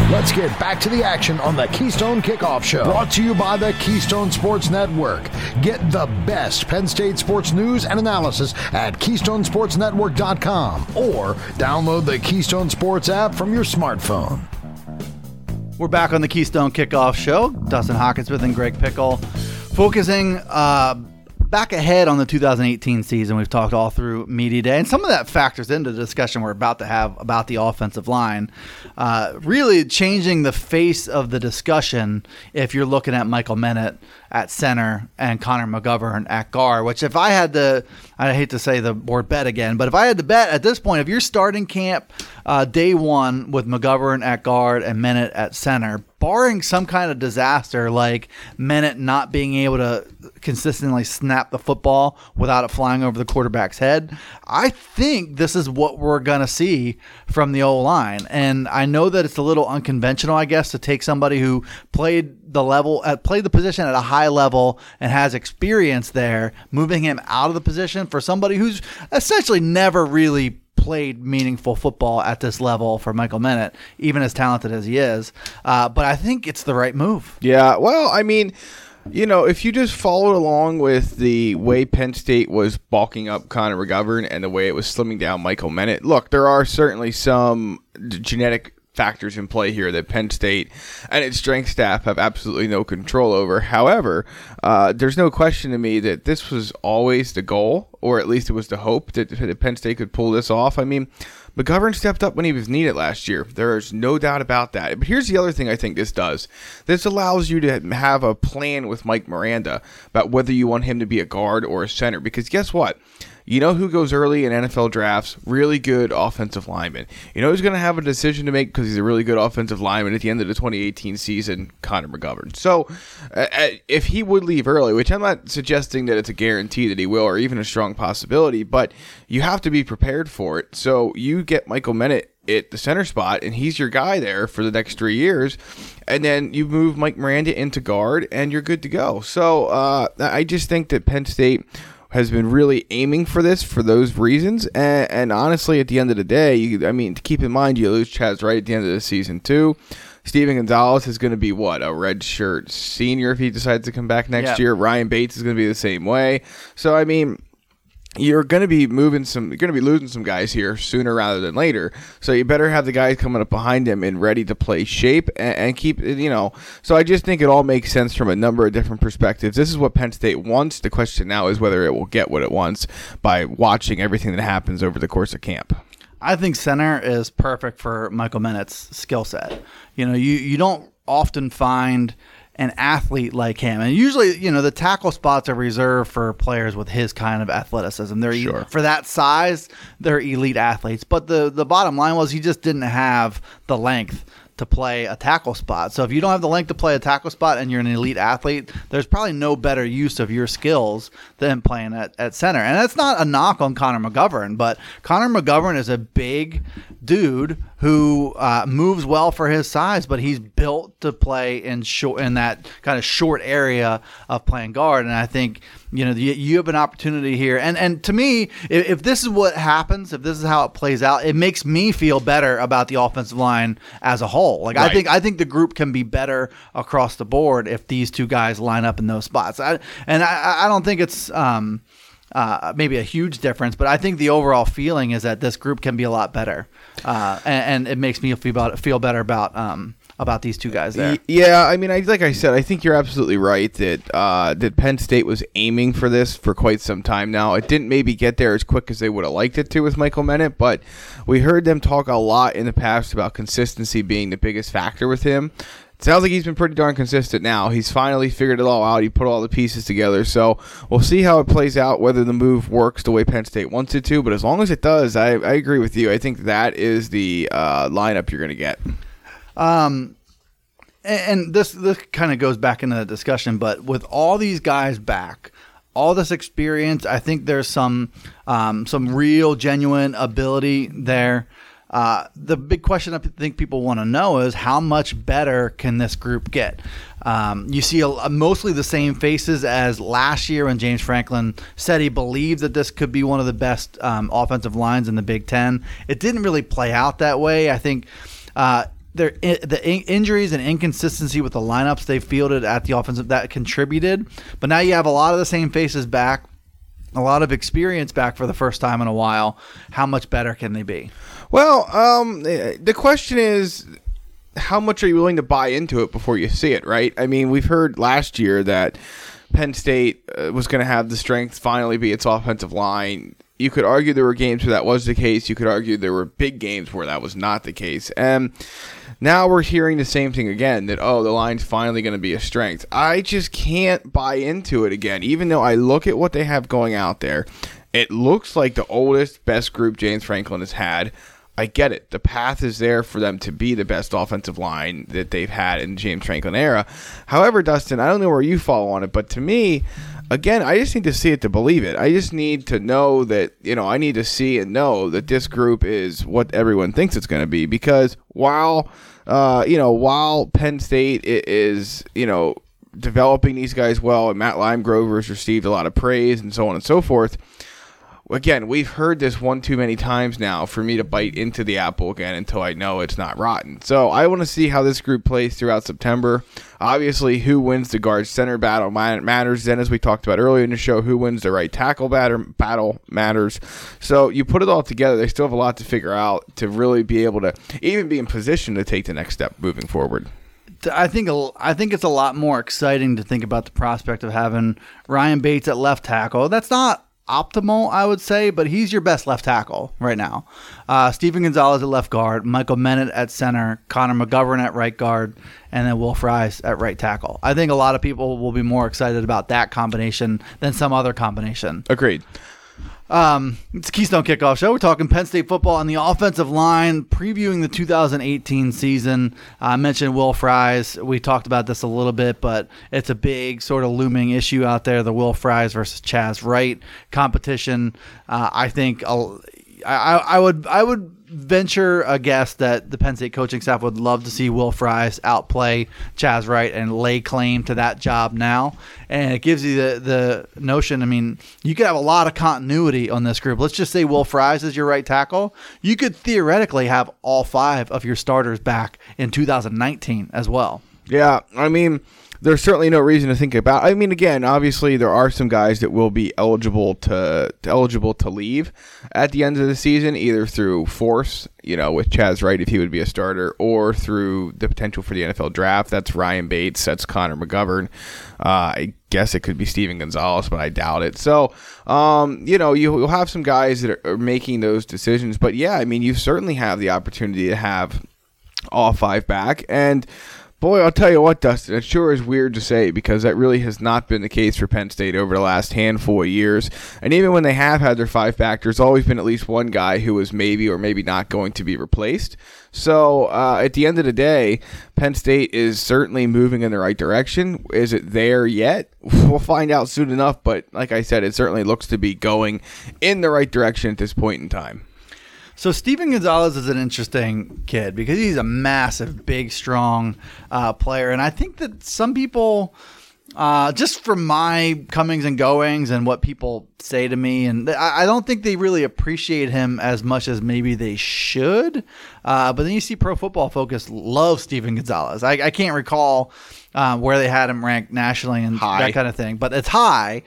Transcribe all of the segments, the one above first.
Let's get back to the action on the Keystone Kickoff Show. Brought to you by the Keystone Sports Network. Get the best Penn State sports news and analysis at KeystonesportsNetwork.com or download the Keystone Sports app from your smartphone. We're back on the Keystone Kickoff Show. Dustin Hawkinsmith and Greg Pickle focusing back ahead on the 2018 season. We've talked all through Media Day, and some of that factors into the discussion we're about to have about the offensive line. Really changing the face of the discussion if you're looking at Michael Menet at center and Connor McGovern at guard, which if I had to, I hate to say the word bet again, but if I had to bet at this point, if you're starting camp day one with McGovern at guard and Menet at center, barring some kind of disaster like Menet not being able to consistently snap the football without it flying over the quarterback's head, I think this is what we're going to see from the O-line. And I know that it's a little unconventional, I guess, to take somebody who played the position at a high level and has experience there, moving him out of the position for somebody who's essentially never really played meaningful football at this level for Michael Menet, even as talented as he is. But I think it's the right move. Yeah, well, I mean, you know, if you just followed along with the way Penn State was bulking up Connor McGovern and the way it was slimming down Michael Menet, look, there are certainly some genetic factors in play here that Penn State and its strength staff have absolutely no control over. However, there's no question to me that this was always the goal, or at least it was the hope that Penn State could pull this off. I mean, McGovern stepped up when he was needed last year. There's no doubt about that. But here's the other thing I think this does. This allows you to have a plan with Mike Miranda about whether you want him to be a guard or a center. Because guess what? You know who goes early in NFL drafts? Really good offensive lineman. You know who's going to have a decision to make because he's a really good offensive lineman at the end of the 2018 season? Connor McGovern. So if he would leave early, which I'm not suggesting that it's a guarantee that he will or even a strong possibility, but you have to be prepared for it. So you get Michael Menet at the center spot, and he's your guy there for the next 3 years, and then you move Mike Miranda into guard, and you're good to go. So I just think that Penn State has been really aiming for this for those reasons. And honestly, at the end of the day, keep in mind, you lose Chaz Wright at the end of the season too. Steven Gonzalez is going to be a red shirt senior if he decides to come back next year. Ryan Bates is going to be the same way. So, I mean, you're going to be losing some guys here sooner rather than later. So you better have the guys coming up behind him and ready to play shape and keep, So I just think it all makes sense from a number of different perspectives. This is what Penn State wants. The question now is whether it will get what it wants by watching everything that happens over the course of camp. I think center is perfect for Michael Menet's skill set. You don't often find an athlete like him. And usually, the tackle spots are reserved for players with his kind of athleticism. They're for that size, they're elite athletes. But the bottom line was he just didn't have the length to play a tackle spot. So if you don't have the length to play a tackle spot and you're an elite athlete, there's probably no better use of your skills than playing at center. And that's not a knock on Connor McGovern, but Connor McGovern is a big dude who moves well for his size, but he's built to play in that kind of short area of playing guard. And I think you have an opportunity here. And to me, if this is what happens, if this is how it plays out, it makes me feel better about the offensive line as a whole. Like right. I think the group can be better across the board if these two guys line up in those spots. I don't think it's maybe a huge difference, but I think the overall feeling is that this group can be a lot better, and it makes me feel better about these two guys there. Yeah, I mean, like I said, I think you're absolutely right that Penn State was aiming for this for quite some time now. It didn't maybe get there as quick as they would have liked it to with Michael Menet, but we heard them talk a lot in the past about consistency being the biggest factor with him. It sounds like he's been pretty darn consistent now. He's finally figured it all out. He put all the pieces together. So we'll see how it plays out, whether the move works the way Penn State wants it to. But as long as it does, I agree with you. I think that is the lineup you're going to get. And this kind of goes back into the discussion, but with all these guys back, all this experience, I think there's some real, genuine ability there. The big question I think people want to know is how much better can this group get? You see mostly the same faces as last year when James Franklin said he believed that this could be one of the best offensive lines in the Big Ten. It didn't really play out that way. I think injuries and inconsistency with the lineups they fielded at the offensive that contributed. But now you have a lot of the same faces back, a lot of experience back for the first time in a while. How much better can they be? Well, the question is, how much are you willing to buy into it before you see it, right? I mean, we've heard last year that Penn State was going to have the strength finally be its offensive line. You could argue there were games where that was the case. You could argue there were big games where that was not the case. And now we're hearing the same thing again, that, the line's finally going to be a strength. I just can't buy into it again. Even though I look at what they have going out there, it looks like the oldest, best group James Franklin has had. I get it. The path is there for them to be the best offensive line that they've had in the James Franklin era. However, Dustin, I don't know where you fall on it, but to me, again, I just need to see it to believe it. I just need to know that, I need to see and know that this group is what everyone thinks it's going to be. Because while Penn State is, developing these guys well, and Matt Limegrover has received a lot of praise and so on and so forth, again, we've heard this one too many times now for me to bite into the apple again until I know it's not rotten. So I want to see how this group plays throughout September. Obviously, who wins the guard center battle matters. Then, as we talked about earlier in the show, who wins the right tackle battle matters. So you put it all together, they still have a lot to figure out to really be able to even be in position to take the next step moving forward. I think it's a lot more exciting to think about the prospect of having Ryan Bates at left tackle. That's not optimal, I would say, but he's your best left tackle right now. Stephen Gonzalez at left guard, Michael Menet at center, Connor McGovern at right guard, and then Will Fries at right tackle. I think a lot of people will be more excited about that combination than some other combination. Agreed. It's Keystone Kickoff Show. We're talking Penn State football on the offensive line, previewing the 2018 season. I mentioned Will Fries. We talked about this a little bit, but it's a big sort of looming issue out there, the Will Fries versus Chaz Wright competition. I think I would venture a guess that the Penn State coaching staff would love to see Will Fries outplay Chaz Wright and lay claim to that job now. And it gives you the notion, I mean, you could have a lot of continuity on this group. Let's just say Will Fries is your right tackle. You could theoretically have all 5 of your starters back in 2019 as well. Yeah, I mean, there's certainly no reason to think about. I mean, again, obviously there are some guys that will be eligible to leave at the end of the season, either through force, with Chaz Wright if he would be a starter, or through the potential for the NFL draft. That's Ryan Bates. That's Connor McGovern. I guess it could be Stephen Gonzalez, but I doubt it. So, you'll have some guys that are making those decisions. But yeah, I mean, you certainly have the opportunity to have all 5 back. And boy, I'll tell you what, Dustin, it sure is weird to say because that really has not been the case for Penn State over the last handful of years. And even when they have had their 5 back, there's always been at least one guy who was maybe or maybe not going to be replaced. So at the end of the day, Penn State is certainly moving in the right direction. Is it there yet? We'll find out soon enough. But like I said, it certainly looks to be going in the right direction at this point in time. So Stephen Gonzalez is an interesting kid because he's a massive, big, strong player. And I think that some people, just from my comings and goings and what people say to me, and I don't think they really appreciate him as much as maybe they should. But then you see Pro Football Focus love Stephen Gonzalez. I can't recall where they had him ranked nationally and high. That kind of thing. But it's high.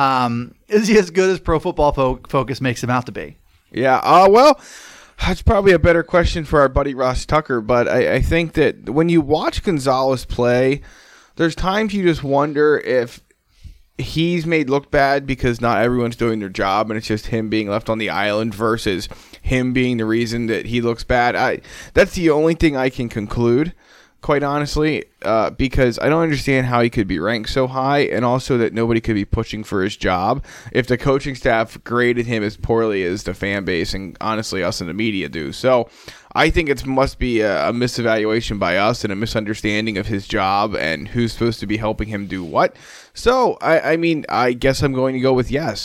Is he as good as Pro Football Focus makes him out to be? Yeah, well, that's probably a better question for our buddy Ross Tucker, but I think that when you watch Gonzalez play, there's times you just wonder if he's made look bad because not everyone's doing their job and it's just him being left on the island versus him being the reason that he looks bad. That's the only thing I can conclude, quite honestly, because I don't understand how he could be ranked so high, and also that nobody could be pushing for his job if the coaching staff graded him as poorly as the fan base and honestly us in the media do. So I think it must be a misevaluation by us and a misunderstanding of his job and who's supposed to be helping him do what. So, I mean, I guess I'm going to go with yes.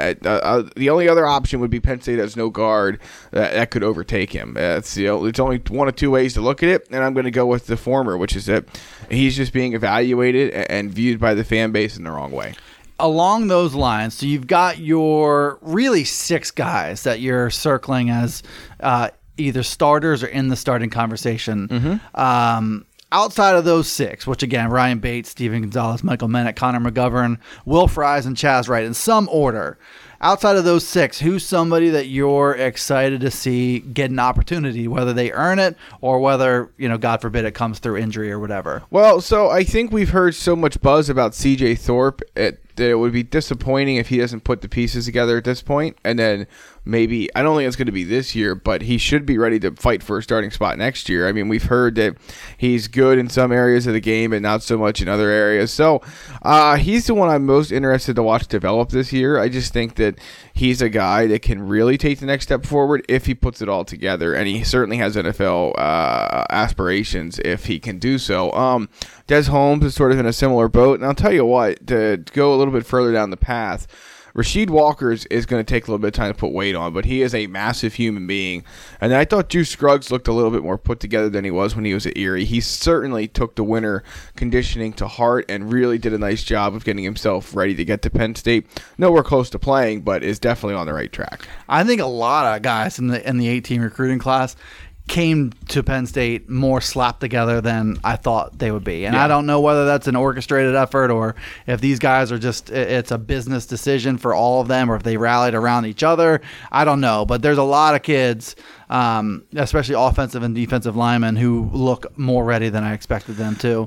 The only other option would be Penn State has no guard that could overtake him. It's only one of 2 ways to look at it, and I'm going to go with the former, which is that he's just being evaluated and viewed by the fan base in the wrong way. Along those lines, so you've got your really 6 guys that you're circling as either starters or in the starting conversation. Outside of those 6, which again, Ryan Bates, Steven Gonzalez, Michael Menet, Connor McGovern, Will Fries, and Chaz Wright in some order. Outside of those 6, who's somebody that you're excited to see get an opportunity, whether they earn it or whether, God forbid, it comes through injury or whatever? Well, so I think we've heard so much buzz about CJ Thorpe that it would be disappointing if he doesn't put the pieces together at this point. And then maybe, I don't think it's going to be this year, but he should be ready to fight for a starting spot next year. I mean, we've heard that he's good in some areas of the game and not so much in other areas. So he's the one I'm most interested to watch develop this year. I just think that he's a guy that can really take the next step forward if he puts it all together. And he certainly has NFL aspirations if he can do so. Des Holmes is sort of in a similar boat. And I'll tell you what, to go a little bit further down the path, Rasheed Walker's is going to take a little bit of time to put weight on, but he is a massive human being. And I thought Juice Scruggs looked a little bit more put together than he was when he was at Erie. He certainly took the winter conditioning to heart and really did a nice job of getting himself ready to get to Penn State. Nowhere close to playing, but is definitely on the right track. I think a lot of guys in the 18 recruiting class came to Penn State more slapped together than I thought they would be. And I don't know whether that's an orchestrated effort or if these guys are just, it's a business decision for all of them, or if they rallied around each other. I don't know. But there's a lot of kids, especially offensive and defensive linemen, who look more ready than I expected them to.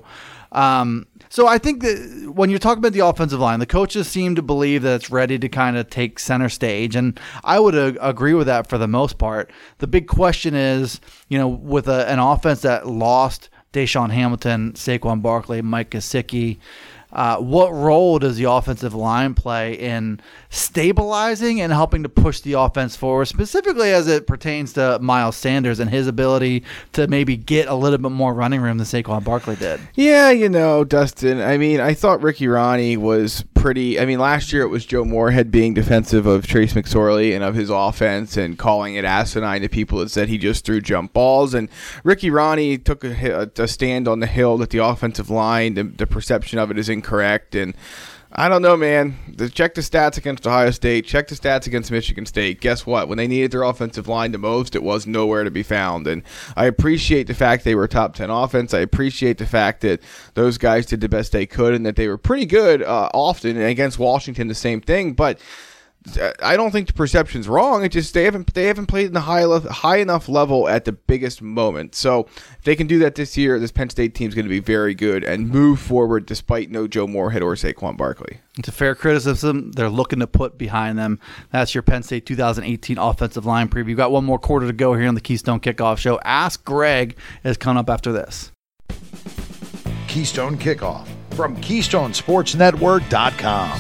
So I think that when you're talking about the offensive line, the coaches seem to believe that it's ready to kind of take center stage, and I would agree with that for the most part. The big question is, with an offense that lost Deshaun Hamilton, Saquon Barkley, Mike Gesicki, what role does the offensive line play in stabilizing and helping to push the offense forward, specifically as it pertains to Miles Sanders and his ability to maybe get a little bit more running room than Saquon Barkley did? Yeah, Dustin, I mean, I thought Ricky Ronnie was pretty. I mean, last year it was Joe Moorhead being defensive of Trace McSorley and of his offense and calling it asinine to people that said he just threw jump balls. And Ricky Ronnie took a stand on the hill that the offensive line, the perception of it is incorrect. And I don't know, man. Check the stats against Ohio State. Check the stats against Michigan State. Guess what? When they needed their offensive line the most, it was nowhere to be found. And I appreciate the fact they were top 10 offense. I appreciate the fact that those guys did the best they could and that they were pretty good often. And against Washington, the same thing. But I don't think the perception's wrong. It's just they haven't played in the high enough level at the biggest moment. So if they can do that this year, this Penn State team's going to be very good and move forward despite no Joe Moorhead or Saquon Barkley. It's a fair criticism they're looking to put behind them. That's your Penn State 2018 offensive line preview. We've got one more quarter to go here on the Keystone Kickoff Show. Ask Greg is coming up after this. Keystone Kickoff from KeystoneSportsNetwork.com.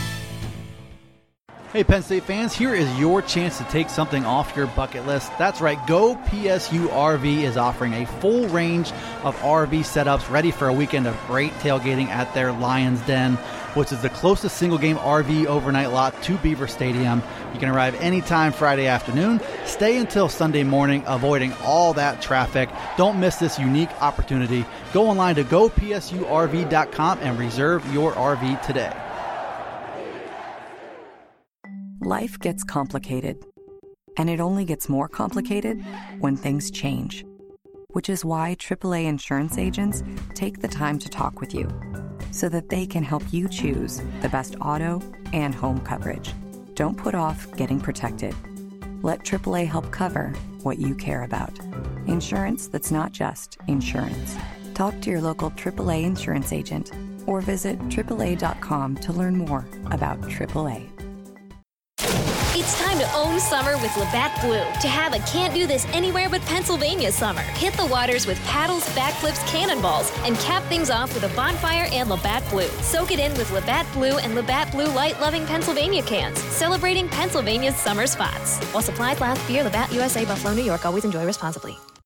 Hey, Penn State fans, here is your chance to take something off your bucket list. That's right, Go PSU RV is offering a full range of RV setups ready for a weekend of great tailgating at their Lions Den, which is the closest single-game RV overnight lot to Beaver Stadium. You can arrive anytime Friday afternoon, stay until Sunday morning, avoiding all that traffic. Don't miss this unique opportunity. Go online to gopsurv.com and reserve your RV today. Life gets complicated, and it only gets more complicated when things change, which is why AAA insurance agents take the time to talk with you so that they can help you choose the best auto and home coverage. Don't put off getting protected. Let AAA help cover what you care about. Insurance that's not just insurance. Talk to your local AAA insurance agent or visit AAA.com to learn more about AAA. It's time to own summer with Labatt Blue. To have a can't do this anywhere but Pennsylvania summer. Hit the waters with paddles, backflips, cannonballs, and cap things off with a bonfire and Labatt Blue. Soak it in with Labatt Blue and Labatt Blue Light-loving Pennsylvania cans, celebrating Pennsylvania's summer spots. While supplies last, beer, Labatt USA, Buffalo, New York. Always enjoy responsibly.